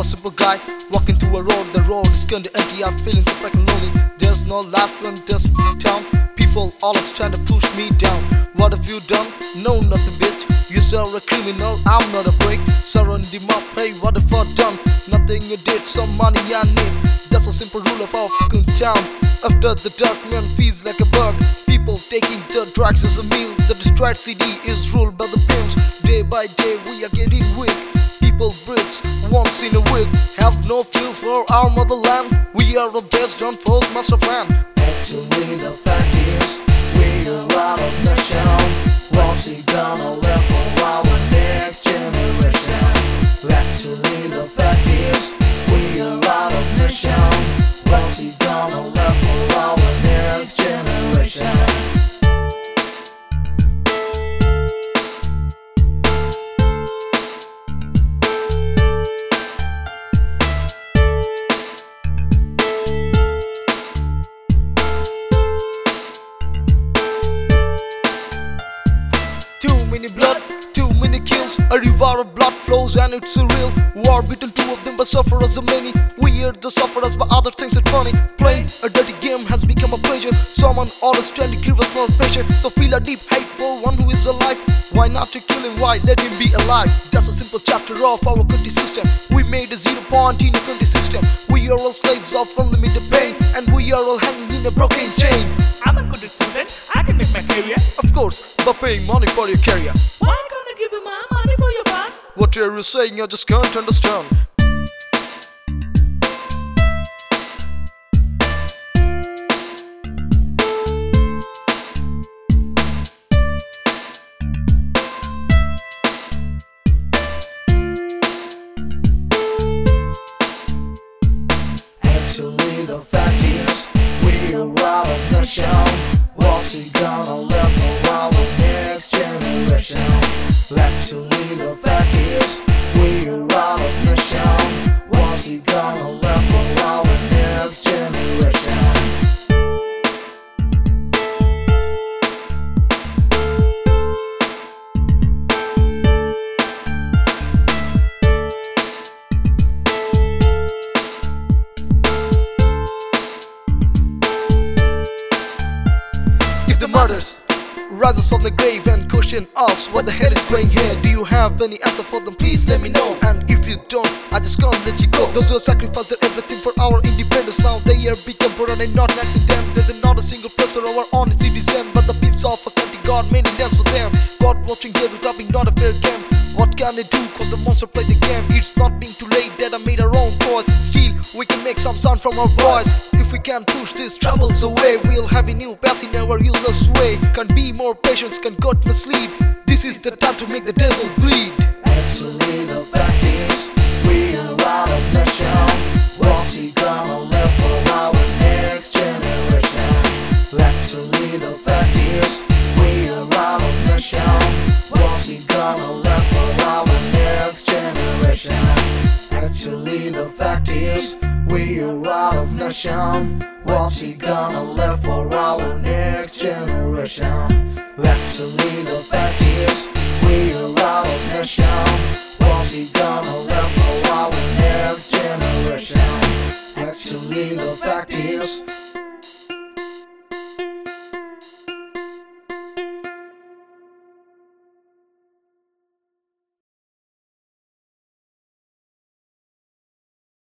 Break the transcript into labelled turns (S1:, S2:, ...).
S1: simple guy walking through a road. The road is kinda empty, I'm feeling so fucking lonely. There's no life in this town. People always trying to push me down. What have you done? No, nothing, bitch. You're a criminal, I'm not a break. Surround him up, hey, what have I done? Nothing you did, some money I need. That's a simple rule of our fucking town. After the dark, man feels like a bug. People taking the drugs as a meal. The destroyed city is ruled by the pimps. Day by day we are getting weak. People breathe once in a week. Have no feel for our motherland. We are the best on force master plan.
S2: Actually the fact is we are out of nation. What's he gonna left for our next generation? Actually the fact is we are out of nation. What's he gonna left for our next generation?
S1: 'Too many blood, too many kills. A river of blood flows and it's surreal. War between two of them but sufferers are many. We are the sufferers but other things are funny. Playing a dirty game has become a pleasure. Someone always trying to give us more pressure. So feel a deep hate for one who is alive. Why not to kill him? Why let him be alive? That's a simple chapter of our country system. We made a 0 point in a country system. We are all slaves of unlimited pain, and we are all hanging in a broken chain.
S3: I'm a good student, I can make my career.
S1: Of course, but paying money for your career.
S3: Why I'm gonna give you my money for your fun?
S1: What are you saying? I just can't understand.
S2: Actually the fact is we are out of nation. What's he gonna left for our next generation? Actually the fact is we are out of nation. What's he gonna left for our next generation?
S1: If the murders rises from the grave and question us what the hell is going here, do you have any answer for them? Please let me know. And if you don't, I just can't let you go. Those who sacrificed their everything for our independence, now they are become poor and not an accident. There's not a single person or our own citizen, but the pills of a country got many names for them. God watching, devil dropping, not a fair game. What can they do? Cause the monster play the game. It's not being too late that I made our own choice. Still, we can make some sound from our voice. If we can push these troubles away, we'll have a new path in our useless way. Can't be more patient, can God mislead. This is the time to make the devil bleed.
S2: Actually the fact is we are out of nation. What's he gonna left for our next generation? Actually the fact is we are out of nation. What's he gonna left for our next generation? Actually the fact is we are out of nation. What's he gonna left for our next generation? Actually the fact is we are out of nation. What's he gonna left for our next generation? Actually the fact is